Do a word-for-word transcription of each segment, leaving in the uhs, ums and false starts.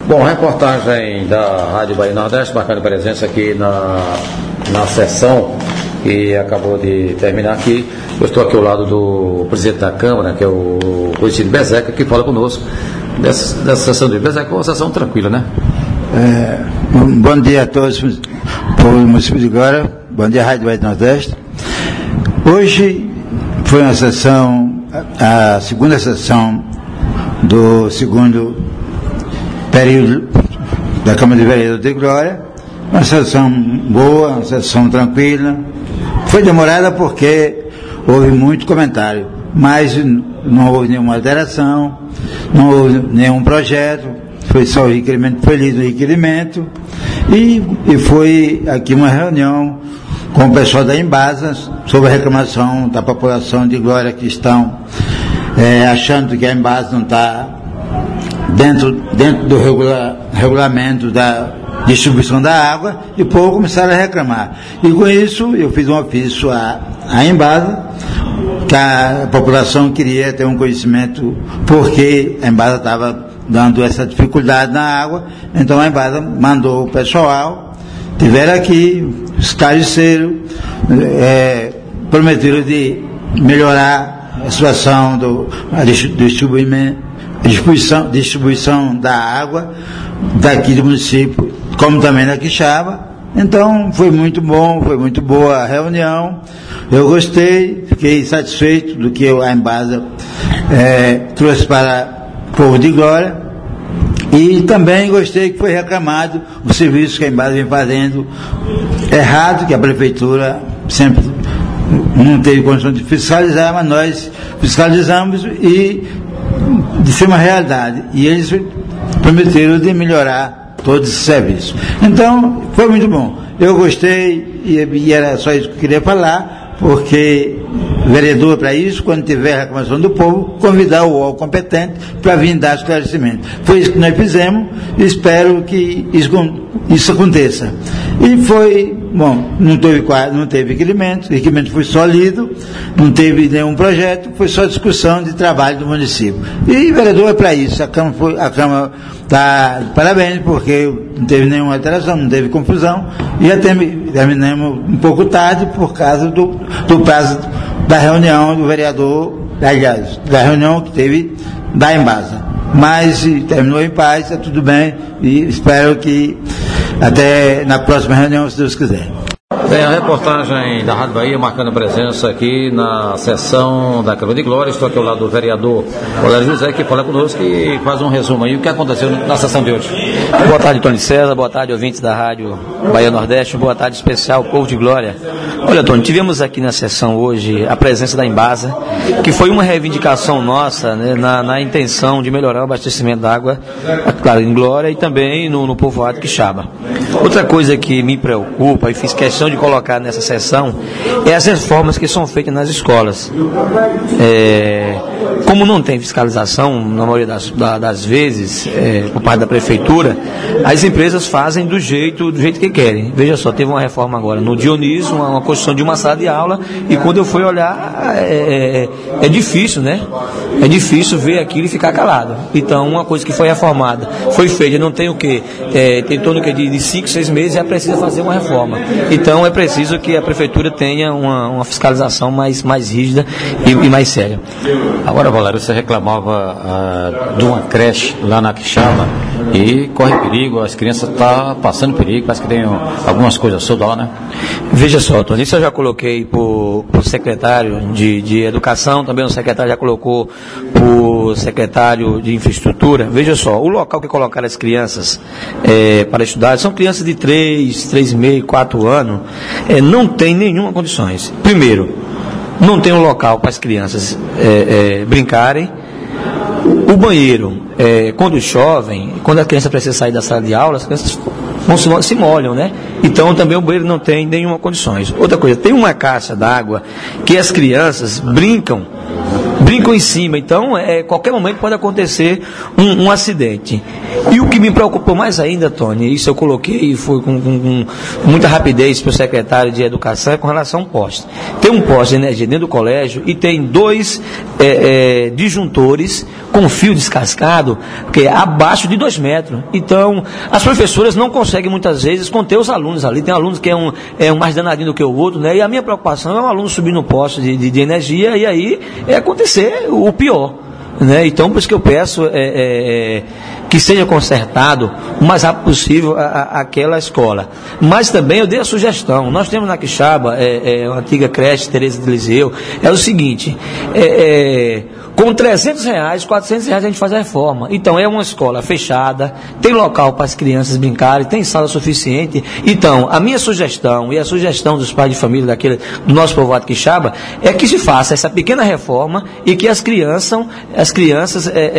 Bom, reportagem da Rádio Bahia Nordeste, marcando presença aqui na, na sessão que acabou de terminar aqui. Eu estou aqui ao lado do presidente da Câmara, que é o conhecido Bezeca, que fala conosco dessa, dessa sessão de Bezeca, uma sessão tranquila, né? É, um bom dia a todos, povo do município de Glória, bom dia Rádio Bahia Nordeste. Hoje foi uma sessão, a segunda sessão do segundo período da Câmara de Vereadores de Glória, uma sessão boa, uma sessão tranquila. Foi demorada porque houve muito comentário, mas não houve nenhuma alteração, não houve nenhum projeto, foi só o requerimento, foi lido o requerimento, e, e foi aqui uma reunião com o pessoal da Embasa sobre a reclamação da população de Glória que estão é, achando que a Embasa não está dentro, dentro do regula, regulamento da distribuição da água, e o povo começaram a reclamar. E com isso eu fiz um ofício à, à Embasa, que a população queria ter um conhecimento porque a Embasa estava dando essa dificuldade na água. Então a Embasa mandou o pessoal, tiveram aqui, esclareceram, é, prometeram de melhorar a situação do a distribuimento, distribuição, distribuição da água daqui do município, como também da Quixaba. Então foi muito bom, foi muito boa a reunião. Eu gostei, fiquei satisfeito do que a Embasa é, trouxe para o povo de Glória, e também gostei que foi reclamado o serviço que a Embasa vem fazendo errado, que a prefeitura sempre não teve condição de fiscalizar, mas nós fiscalizamos e de uma realidade, e eles prometeram de melhorar todo esse serviço. Então foi muito bom, eu gostei, e, e era só isso que eu queria falar, porque vereador é para isso, quando tiver reclamação do povo, convidar o órgão competente para vir dar esclarecimento. Foi isso que nós fizemos, e espero que isso, isso aconteça. E foi, bom, não teve, não teve requerimento, o requerimento foi só lido, não teve nenhum projeto, foi só discussão de trabalho do município. E vereador é para isso, a Câmara foi, a Câmara está de parabéns, porque não teve nenhuma alteração, não teve confusão, e até terminamos um pouco tarde por causa do, do prazo da reunião do vereador, aliás, da reunião que teve da Embasa. Mas terminou em paz, está tudo bem, e espero que até na próxima reunião, se Deus quiser. Bem, a reportagem da Rádio Bahia marcando presença aqui na sessão da Câmara de Glória. Estou aqui ao lado do vereador Valério José, que fala conosco e faz um resumo aí o que aconteceu na sessão de hoje. Boa tarde, Tony César, boa tarde, ouvintes da Rádio Bahia Nordeste, boa tarde especial, povo de Glória. Olha, Tony, tivemos aqui na sessão hoje a presença da Embasa, que foi uma reivindicação nossa, né, na, na intenção de melhorar o abastecimento da água, claro, em Glória e também no, no povoado Quixaba. Outra coisa que me preocupa e fiz questão de colocar nessa sessão é as reformas que são feitas nas escolas. É, como não tem fiscalização, na maioria das, das vezes, é, por parte da prefeitura, as empresas fazem do jeito, do jeito que querem. Veja só, teve uma reforma agora no Dionísio, uma, uma construção de uma sala de aula, e quando eu fui olhar, é, é, é difícil, né? É difícil ver aquilo e ficar calado. Então, uma coisa que foi reformada, foi feita, não tem o quê? É, tem em torno de, de cinco, seis meses, já precisa fazer uma reforma. Então, é preciso que a prefeitura tenha uma, uma fiscalização mais, mais rígida e, e mais séria. Agora, Valério, você reclamava ah, de uma creche lá na Quixaba e corre perigo, as crianças estão tá passando perigo, parece que tem algumas coisas soltas lá, né? Veja só, Tony, isso eu já coloquei para o secretário de, de Educação, também o secretário já colocou para o secretário de Infraestrutura. Veja só, o local que colocaram as crianças é, para estudar são crianças de três, três e meio, quatro anos, é, não tem nenhuma condições. Primeiro, não tem um local para as crianças é, é, brincarem. O banheiro, é, quando chovem, quando a criança precisa sair da sala de aula, as crianças se, se molham, né? Então também o banheiro não tem nenhuma condições. Outra coisa, tem uma caixa d'água que as crianças brincam brincam em cima. Então, é, qualquer momento pode acontecer um, um acidente. E o que me preocupou mais ainda, Tony, isso eu coloquei e foi com, com, com muita rapidez para o secretário de Educação, é com relação ao poste. Tem um poste de energia dentro do colégio e tem dois é, é, disjuntores com fio descascado, que é abaixo de dois metros. Então, as professoras não conseguem muitas vezes conter os alunos ali. Tem alunos que é um, é um mais danadinho do que o outro, né? E a minha preocupação é um aluno subir no poste de, de, de energia e aí é acontecer o pior. Né? Então, por isso que eu peço é, é, que seja consertado o mais rápido possível a, a, aquela escola. Mas também eu dei a sugestão. Nós temos na Quixaba, é, é, uma antiga creche, Tereza de Liseu, é o seguinte, é, é, com trezentos reais, quatrocentos reais a gente faz a reforma. Então, é uma escola fechada, tem local para as crianças brincarem, tem sala suficiente. Então, a minha sugestão e a sugestão dos pais de família daquele, do nosso povoado Quixaba é que se faça essa pequena reforma e que as crianças, as crianças é, é,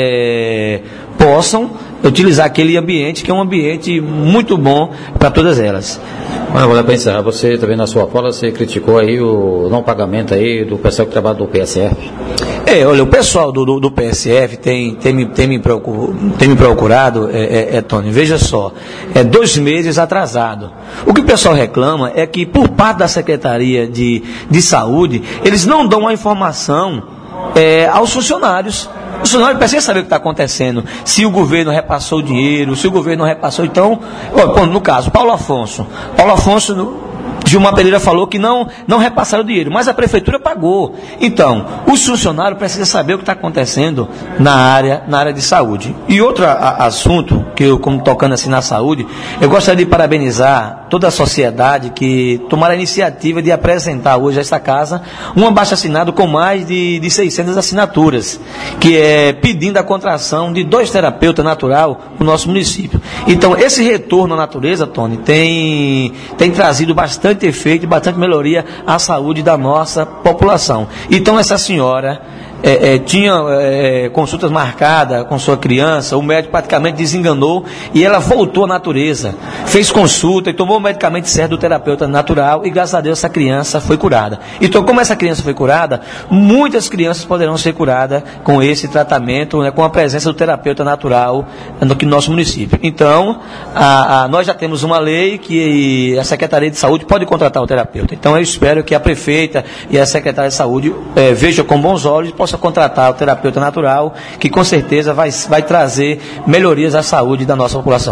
é, possam utilizar aquele ambiente, que é um ambiente muito bom para todas elas. Agora, para encerrar, você também na sua fala, você criticou aí o não pagamento aí do pessoal que trabalha do P S F. É, olha, o pessoal do, do, do P S F tem, tem, me, tem, me, procurado, tem me procurado, é, é, é, Tony, veja só, é dois meses atrasado. O que o pessoal reclama é que, por parte da Secretaria de, de Saúde, eles não dão a informação é, aos funcionários. O funcionário precisa saber o que está acontecendo, se o governo repassou o dinheiro, se o governo não repassou. Então, ó, no caso, Paulo Afonso, Paulo Afonso... Gilmar Pereira falou que não, não repassaram o dinheiro, mas a prefeitura pagou. Então, os funcionários precisam saber o que está acontecendo na área, na área de saúde. E outro a, assunto, que eu, como tocando assim na saúde, eu gostaria de parabenizar toda a sociedade que tomaram a iniciativa de apresentar hoje a esta casa um abaixo-assinado com mais de, de seiscentas assinaturas, que é pedindo a contratação de dois terapeutas natural no nosso município. Então, esse retorno à natureza, Tony, tem, tem trazido bastante efeito e bastante melhoria à saúde da nossa população. Então, essa senhora é, é, tinha é, consultas marcadas com sua criança, o médico praticamente desenganou e ela voltou à natureza, fez consulta e tomou o medicamento certo do terapeuta natural e, graças a Deus, essa criança foi curada. Então, como essa criança foi curada, muitas crianças poderão ser curadas com esse tratamento, né, com a presença do terapeuta natural no, no nosso município. Então, a, a, nós já temos uma lei que a Secretaria de Saúde pode contratar o terapeuta. Então, eu espero que a prefeita e a Secretaria de Saúde é, vejam com bons olhos e possam contratar o terapeuta natural, que com certeza vai, vai trazer melhorias à saúde da nossa população.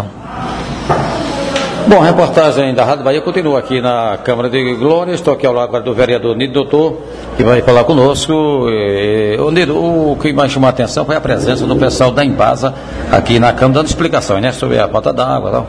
Bom, a reportagem da Rádio Bahia continua aqui na Câmara de Glória. Estou aqui ao lado agora do vereador Nido Doutor, que vai falar conosco. E, o Nido, o que mais chamou a atenção foi a presença do pessoal da Embasa aqui na Câmara, dando explicações, né, sobre a falta d'água e tal.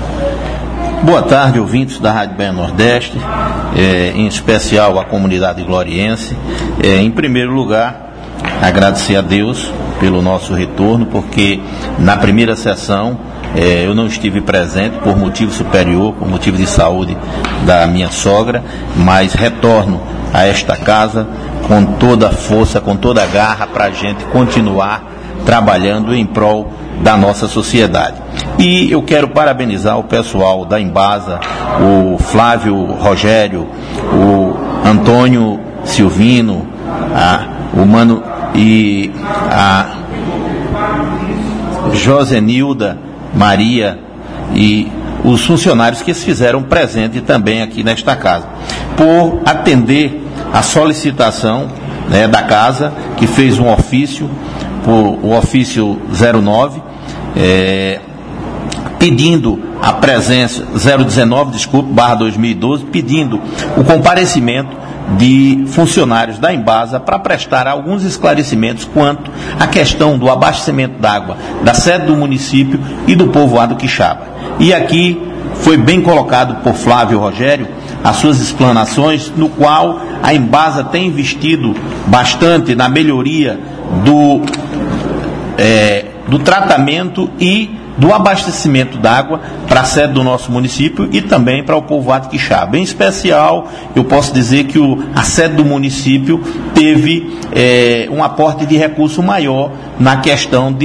Boa tarde, ouvintes da Rádio Bahia Nordeste, é, em especial a comunidade gloriense. É, em primeiro lugar, agradecer a Deus pelo nosso retorno, porque na primeira sessão é, eu não estive presente por motivo superior, por motivo de saúde da minha sogra, mas retorno a esta casa com toda a força, com toda a garra, para a gente continuar trabalhando em prol da nossa sociedade. E eu quero parabenizar o pessoal da Embasa, o Flávio Rogério, o Antônio Silvino, a, o Mano e a Josenilda Maria e os funcionários que se fizeram presente também aqui nesta casa, por atender a solicitação, né, da casa, que fez um ofício, por, o ofício zero nove, é, pedindo a presença, zero dezenove, desculpe, barra dois mil e doze, pedindo o comparecimento de funcionários da Embasa para prestar alguns esclarecimentos quanto à questão do abastecimento d'água da sede do município e do povoado Quixaba. E aqui foi bem colocado por Flávio Rogério as suas explanações, no qual a Embasa tem investido bastante na melhoria do, é, do tratamento e do abastecimento d'água para a sede do nosso município e também para o povoado Quixaba. Em especial, eu posso dizer que o, a sede do município teve é, um aporte de recurso maior na questão de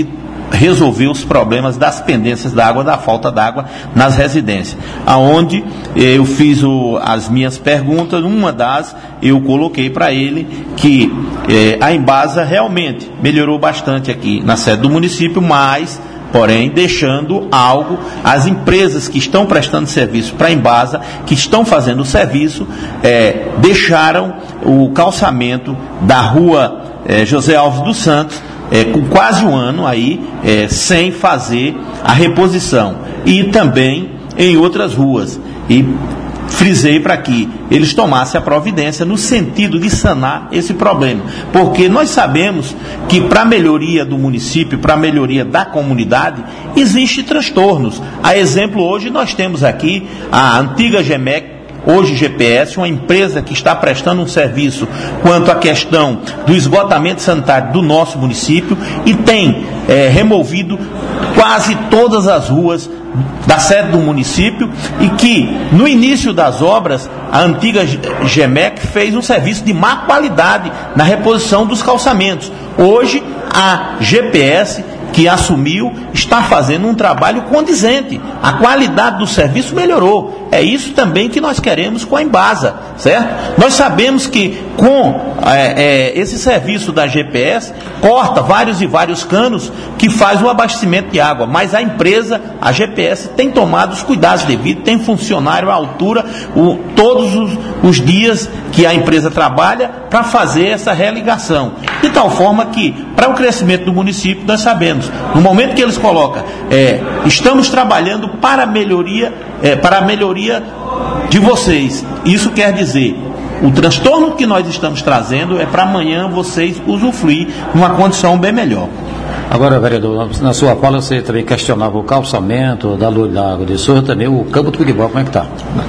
resolver os problemas das pendências da água, da falta d'água nas residências, aonde eh, eu fiz o, as minhas perguntas. Uma das eu coloquei para ele que eh, a Embasa realmente melhorou bastante aqui na sede do município, mas porém deixando algo, as empresas que estão prestando serviço para a Embasa, que estão fazendo o serviço, é, deixaram o calçamento da rua é, José Alves dos Santos, é, com quase um ano aí, é, sem fazer a reposição, e também em outras ruas. E frisei para que eles tomassem a providência no sentido de sanar esse problema, porque nós sabemos que para a melhoria do município, para a melhoria da comunidade, existem transtornos. A exemplo, hoje nós temos aqui a antiga G M E C, hoje G P S, uma empresa que está prestando um serviço quanto à questão do esgotamento sanitário do nosso município e tem é, removido quase todas as ruas da sede do município, e que no início das obras a antiga G M E C fez um serviço de má qualidade na reposição dos calçamentos. Hoje a G P S, que assumiu, está fazendo um trabalho condizente. A qualidade do serviço melhorou. É isso também que nós queremos com a Embasa, certo? Nós sabemos que com é, é, esse serviço da G P S, corta vários e vários canos que faz o abastecimento de água, mas a empresa, a G P S, tem tomado os cuidados devidos, tem funcionário à altura o, todos os, os dias que a empresa trabalha para fazer essa religação. De tal forma que, para o crescimento do município, nós sabemos, no momento que eles colocam, é, estamos trabalhando para a melhoria, é, para a melhoria de vocês. Isso quer dizer, o transtorno que nós estamos trazendo é para amanhã vocês usufruir numa condição bem melhor. Agora, vereador, na sua fala você também questionava o calçamento da Lua da Água de Souza, também o campo do futebol, como é que está?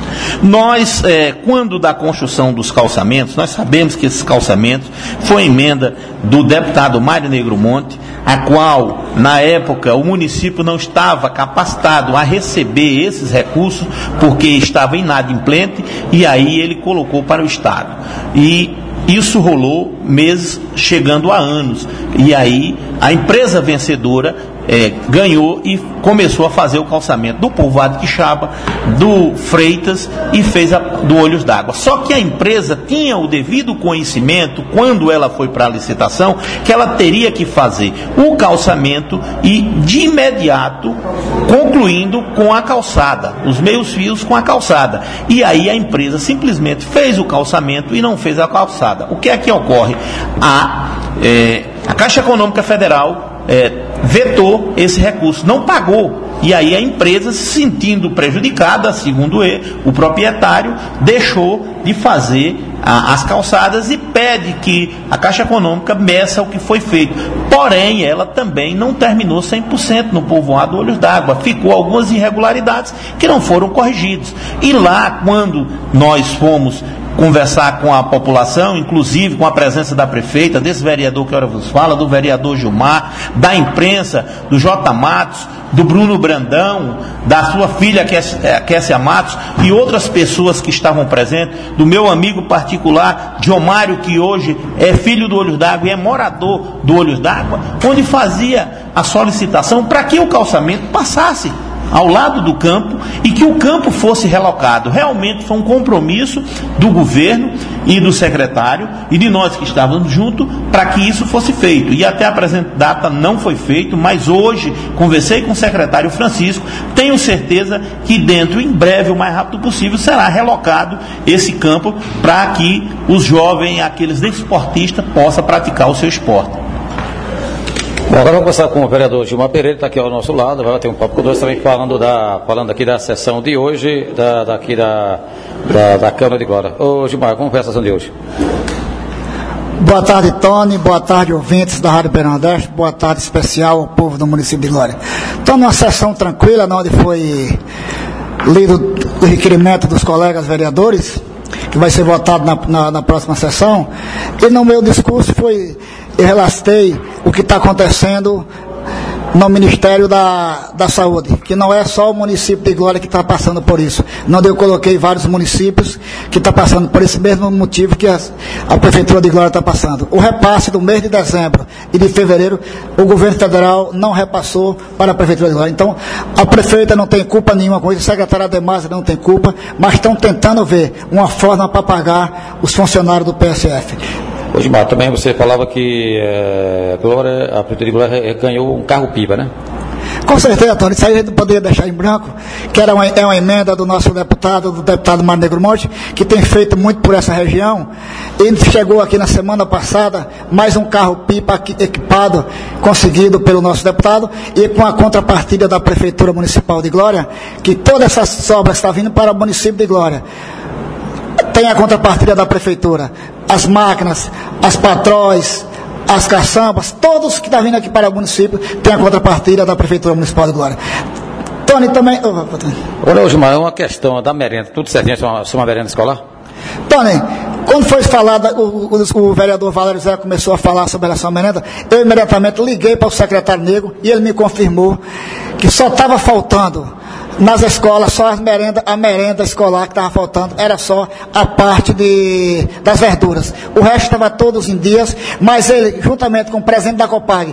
Nós, é, quando da construção dos calçamentos, nós sabemos que esses calçamentos foi emenda do deputado Mário Negro Monte, a qual, na época, o município não estava capacitado a receber esses recursos, porque estava inadimplente, e aí ele colocou para o Estado. E isso rolou meses, chegando a anos. E aí a empresa vencedora é, ganhou e começou a fazer o calçamento do Povoado Quixaba, do Freitas e fez a, do Olhos d'Água. Só que a empresa tinha o devido conhecimento, quando ela foi para a licitação, que ela teria que fazer o calçamento e de imediato concluindo com a calçada, os meios fios com a calçada. E aí a empresa simplesmente fez o calçamento e não fez a calçada. O que é que ocorre? A, é, a Caixa Econômica Federal É, vetou esse recurso, não pagou. E aí a empresa, se sentindo prejudicada, segundo ele, o proprietário, deixou de fazer a, as calçadas e pede que a Caixa Econômica meça o que foi feito. Porém, ela também não terminou cem por cento no povoado Olhos d'Água. Ficou algumas irregularidades que não foram corrigidas. E lá, quando nós fomos conversar com a população, inclusive com a presença da prefeita, desse vereador que agora vos fala, do vereador Gilmar, da imprensa, do J. Matos, do Bruno Brandão, da sua filha Kessia Matos e outras pessoas que estavam presentes, do meu amigo particular, Diomário, que hoje é filho do Olhos d'Água e é morador do Olhos d'Água, onde fazia a solicitação para que o calçamento passasse ao lado do campo e que o campo fosse relocado. Realmente foi um compromisso do governo e do secretário e de nós que estávamos juntos para que isso fosse feito. E até a presente data não foi feito, mas hoje conversei com o secretário Francisco, tenho certeza que dentro, em breve, o mais rápido possível, será relocado esse campo para que os jovens, aqueles desportistas, possam praticar o seu esporte. Bom, agora vamos começar com o vereador Gilmar Pereira, está aqui ao nosso lado, vai ter um papo conosco também falando, da, falando aqui da sessão de hoje, da, daqui da, da, da Câmara de Glória. Ô Gilmar, como foi a sessão de hoje? Boa tarde, Tony, boa tarde, ouvintes da Rádio Bernadette, boa tarde especial ao povo do município de Glória. Estou numa sessão tranquila, onde foi lido o requerimento dos colegas vereadores, que vai ser votado na, na, na próxima sessão, e no meu discurso foi, eu relatei o que está acontecendo no Ministério da, da Saúde, que não é só o município de Glória que está passando por isso. Não, eu coloquei vários municípios que estão passando por esse mesmo motivo que as, a Prefeitura de Glória está passando. O repasse do mês de dezembro e de fevereiro, o governo federal não repassou para a Prefeitura de Glória. Então, a prefeita não tem culpa nenhuma com isso, a secretária Ademasa não tem culpa, mas estão tentando ver uma forma para pagar os funcionários do P S F. Ô Gilmar, também você falava que é, Glória, a Prefeitura de Glória ganhou um carro-pipa, né? Com certeza, Tony, isso aí a gente não poderia deixar em branco, que era uma, é uma emenda do nosso deputado, do deputado Mário Negro Monte, que tem feito muito por essa região. Ele chegou aqui na semana passada, mais um carro-pipa equipado, conseguido pelo nosso deputado, e com a contrapartida da Prefeitura Municipal de Glória, que todas essas obras estão vindo para o município de Glória. Tem a contrapartida da Prefeitura, as máquinas, as patrões, as caçambas, todos que estão vindo aqui para o município tem a contrapartida da Prefeitura Municipal de Glória. Tony também. Oh, Olha, Gilmar, é uma questão da merenda, tudo certinho, é uma, uma merenda escolar? Tony, quando foi falada, o, o, o vereador Valério Zé começou a falar sobre essa merenda, eu imediatamente liguei para o secretário Negro e ele me confirmou que só estava faltando nas escolas, só as merenda, a merenda escolar que estava faltando, era só a parte de, das verduras. O resto estava todos em dias, mas ele, juntamente com o presidente da Copag,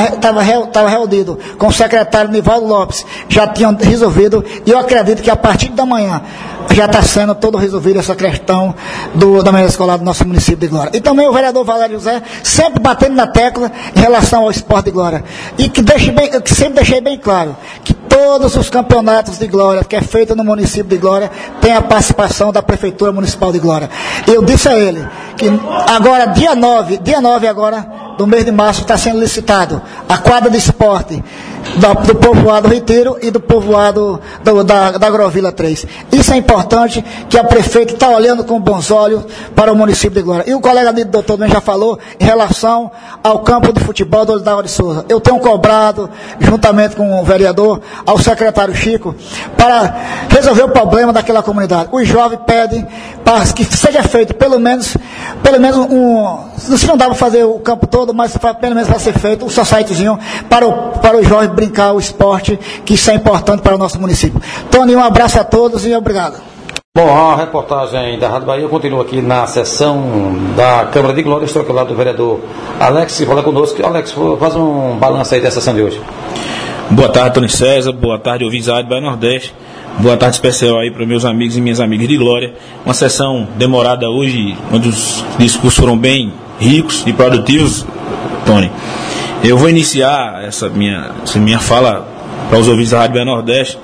estava reunido com o secretário Nivaldo Lopes, já tinham resolvido, e eu acredito que a partir da manhã já está sendo todo resolvido essa questão do, da merenda escolar do nosso município de Glória. E também o vereador Valério Zé, sempre batendo na tecla em relação ao esporte de Glória. E que, deixe bem, que sempre deixei bem claro, que todos os campeonatos de Glória, que é feito no município de Glória, tem a participação da Prefeitura Municipal de Glória. Eu disse a ele que agora, dia nove, dia nove agora, do mês de março, está sendo licitado a quadra de esporte do, do povoado Retiro e do povoado do, da, da Agrovila três. Isso é importante, que a prefeita está olhando com bons olhos para o município de Glória. E o colega ali, doutor, também já falou em relação ao campo de futebol do Olidário de Souza. Eu tenho cobrado, juntamente com o vereador, ao secretário Chico, para resolver o problema daquela comunidade. Os jovens pedem para que seja feito pelo menos, pelo menos um, se não dá para fazer o campo todo, mas pelo menos vai ser feito um societyzinho para, o, para os jovens brincar o esporte, que isso é importante para o nosso município. Tony, um abraço a todos e obrigado. Bom, a reportagem da Rádio Bahia continua aqui na sessão da Câmara de Glória. Estou aqui ao lado do vereador Alex, que fala conosco. Alex, faz um balanço aí da sessão de hoje. Boa tarde, Tony César. Boa tarde, ouvintes da Rádio Bahia Nordeste. Boa tarde especial aí para meus amigos e minhas amigas de Glória. Uma sessão demorada hoje, onde os discursos foram bem ricos e produtivos, Tony. Eu vou iniciar essa minha, essa minha fala para os ouvintes da Rádio Bahia Nordeste.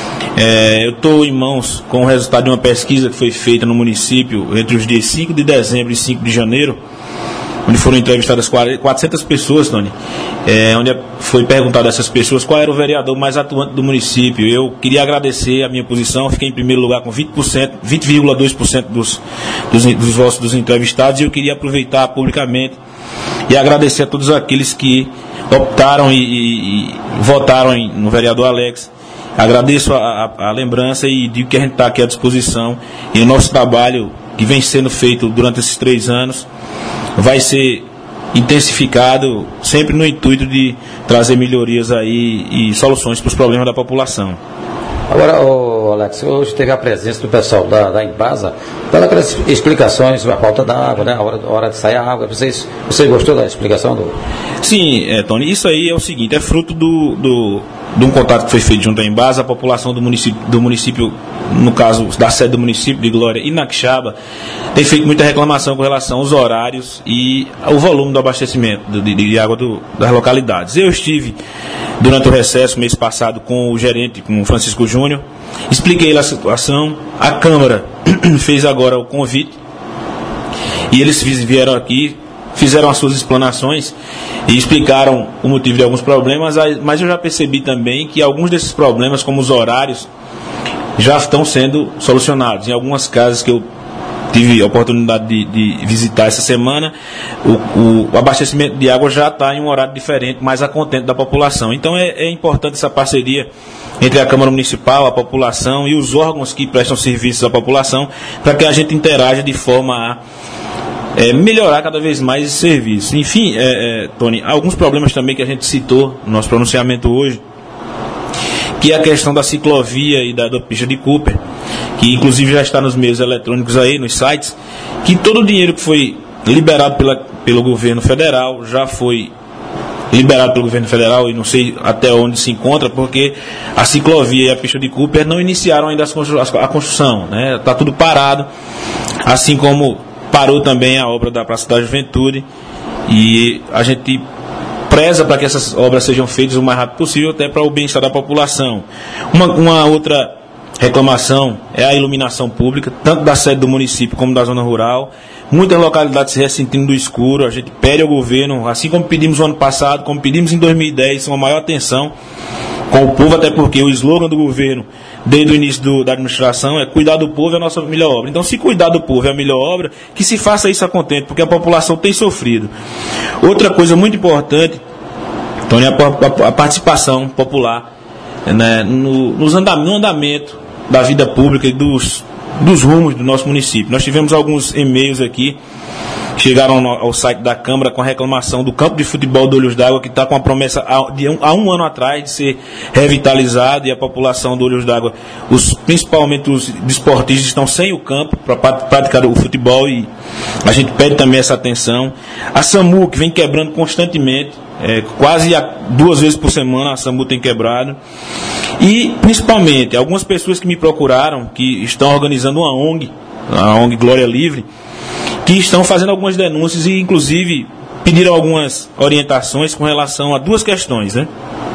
É, eu estou em mãos com o resultado de uma pesquisa que foi feita no município entre os dias cinco de dezembro e cinco de janeiro, onde foram entrevistadas quatrocentas pessoas, Tony, é, onde foi perguntado a essas pessoas qual era o vereador mais atuante do município. Eu queria agradecer a minha posição, fiquei em primeiro lugar com vinte por cento, vinte vírgula dois por cento dos, dos, dos votos dos entrevistados, e eu queria aproveitar publicamente e agradecer a todos aqueles que optaram e, e, e votaram em, no vereador Alex. Agradeço a, a, a lembrança e digo que a gente está aqui à disposição, e o nosso trabalho que vem sendo feito durante esses três anos vai ser intensificado, sempre no intuito de trazer melhorias aí e soluções para os problemas da população. Agora, oh, Alex, hoje teve a presença do pessoal da, da Embasa, dando aquelas explicações sobre a falta d'água, né, a hora, a hora de sair a água. Vocês, você gostou da explicação do... Sim, é, Tony, isso aí é o seguinte, é fruto do, do, de um contato que foi feito junto à Embasa. A população do município, do município, no caso da sede do município de Glória e na Quixaba, tem feito muita reclamação com relação aos horários e ao volume do abastecimento de, de água do, das localidades. Eu estive durante o recesso, mês passado, com o gerente, com o Francisco Júnior, expliquei lá a situação. A Câmara fez agora o convite e eles vieram aqui, fizeram as suas explanações e explicaram o motivo de alguns problemas, mas eu já percebi também que alguns desses problemas, como os horários, já estão sendo solucionados. Em algumas casas que eu tive a oportunidade de, de visitar essa semana, o, o, o abastecimento de água já está em um horário diferente, mais a contento da população. Então é, é importante essa parceria entre a Câmara Municipal, a população e os órgãos que prestam serviços à população, para que a gente interaja de forma a é, melhorar cada vez mais esse serviço. Enfim, é, é, Tony, alguns problemas também que a gente citou no nosso pronunciamento hoje, que é a questão da ciclovia e da, da pista de Cooper, que inclusive já está nos meios eletrônicos aí, nos sites, que todo o dinheiro que foi liberado pela, pelo governo federal já foi liberado pelo governo federal, e não sei até onde se encontra, porque a ciclovia e a pista de Cooper não iniciaram ainda as constru- a construção, né? Está tudo parado, assim como parou também a obra da Praça da Juventude, e a gente preza para que essas obras sejam feitas o mais rápido possível, até para o bem-estar da população. Uma, uma outra reclamação é a iluminação pública, tanto da sede do município como da zona rural. Muitas localidades se ressentindo do escuro. A gente pede ao governo, assim como pedimos no ano passado, como pedimos em dois mil e dez, uma maior atenção com o povo, até porque o slogan do governo, desde o início do, da administração, é cuidar do povo é a nossa melhor obra. Então, se cuidar do povo é a melhor obra, que se faça isso a contento, porque a população tem sofrido. Outra coisa muito importante, Tony, é a, a, a participação popular, né, no, nos andam, no andamento da vida pública e dos, dos rumos do nosso município. Nós tivemos alguns e-mails aqui, chegaram no, ao site da Câmara com a reclamação do campo de futebol do Olhos d'Água, que está com a promessa há, de um, há um ano atrás de ser revitalizado, e a população do Olhos d'Água, os, principalmente os desportistas, estão sem o campo para praticar o futebol, e a gente pede também essa atenção. A SAMU, que vem quebrando constantemente, é, quase a, duas vezes por semana a SAMU tem quebrado. E, principalmente, algumas pessoas que me procuraram, que estão organizando uma ONG, a ONG Glória Livre, que estão fazendo algumas denúncias e, inclusive, pediram algumas orientações com relação a duas questões, né?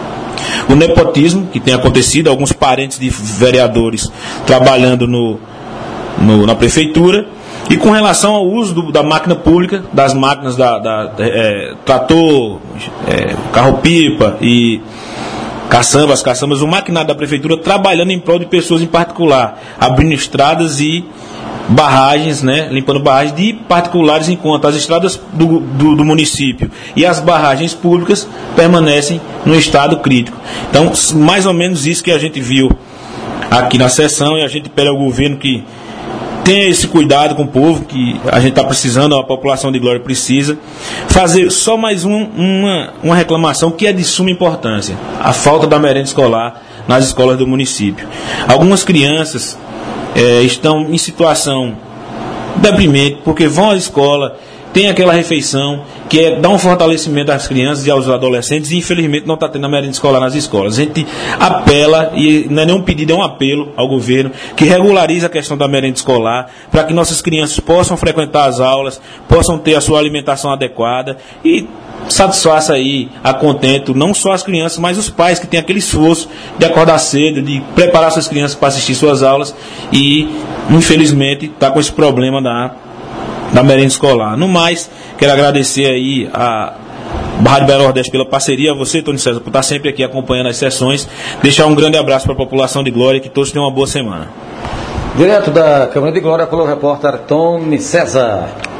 O nepotismo, que tem acontecido, alguns parentes de vereadores trabalhando no, no, na prefeitura, e com relação ao uso do, da máquina pública, das máquinas da, da é, trator, é, carro-pipa e caçambas, caçambas, o maquinário da prefeitura trabalhando em prol de pessoas em particular, abrindo estradas e barragens, né, limpando barragens de particulares, enquanto as estradas do, do, do município e as barragens públicas permanecem no estado crítico. Então, mais ou menos isso que a gente viu aqui na sessão, e a gente pede ao governo que tenha esse cuidado com o povo, que a gente está precisando, a população de Glória precisa. Fazer só mais um, uma, uma reclamação que é de suma importância: a falta da merenda escolar nas escolas do município. Algumas crianças é, estão em situação deprimente, porque vão à escola, tem aquela refeição que é dar um fortalecimento às crianças e aos adolescentes, e infelizmente não está tendo a merenda escolar nas escolas. A gente apela, e não é nenhum pedido, é um apelo ao governo que regularize a questão da merenda escolar, para que nossas crianças possam frequentar as aulas, possam ter a sua alimentação adequada e satisfaça aí a contento não só as crianças, mas os pais que têm aquele esforço de acordar cedo, de preparar suas crianças para assistir suas aulas, e infelizmente está com esse problema da da merenda escolar. No mais, quero agradecer aí a Rádio Bahia Nordeste pela parceria, a você, Tony César, por estar sempre aqui acompanhando as sessões. Deixar um grande abraço para a população de Glória, que todos tenham uma boa semana. Direto da Câmara de Glória, pelo repórter Tony César.